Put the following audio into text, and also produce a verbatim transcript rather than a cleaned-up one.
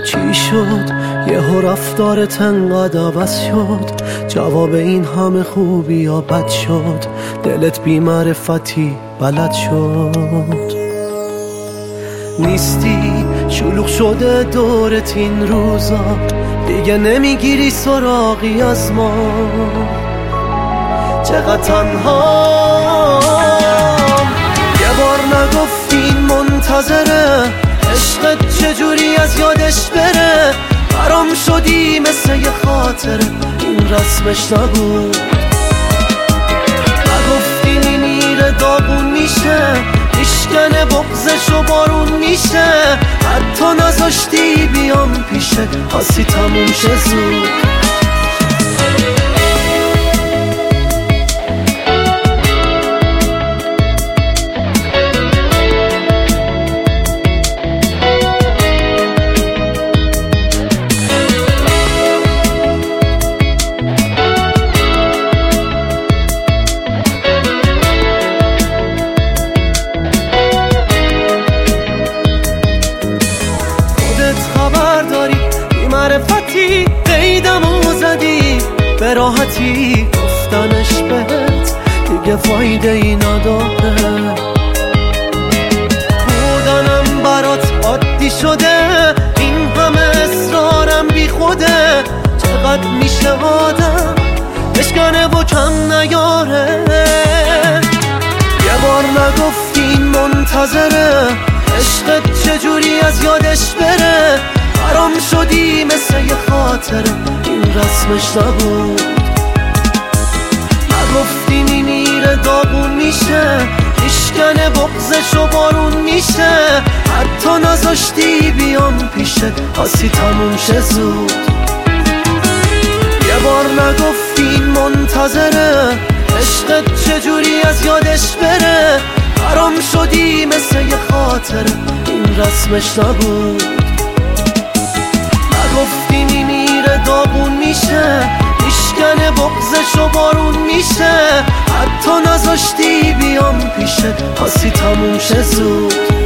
چی شد یهو رفتارت انقدر عوض شد؟ جواب این همه خوبی یا بد شد؟ دلت بی معرفتی بلد شد؟ نیستی شلوغ شده دورت این روزا، دیگه نمیگیری سراغی از ما. چقدر تنهام، یه بار نگفتین منتظره عشقت چجوری از یادش بره. برام شدی مثل یه خاطره، این رسمش نبود. نگفتین میره داغون میشه، میشکنه بغزش و بارون میشه. حتی نذاشتی بیام پیشه، خاصی تموم شه زود. معرفتی قیدمو زدی، به راحتی گفتنش بهت دیگه فایده ای نداره. بودنم برات عادی شده، این همه اصرارم بی خوده. چقدر میشه آدم بشکنه و کم نیاره. یه بار نگفتین منتظره عشقت چجوری از یادش بره. برام شدی مثل یه خاطره، این رسمش نبود. نگفتینی میره داغون میشه، میشکنه بغزش و بارون میشه. حتی نذاشتی بیام پیشه، خاصی تموم شه زود. یه بار نگفتین منتظره عشقت چجوری از یادش بره. برام شدی مثل یه خاطره، این رسمش نبود. گفتینی میره داغون میشه، میشکنه بغزش و بارون میشه. حتی نذاشتی بیام پیشه، خاصی تموم شه زود.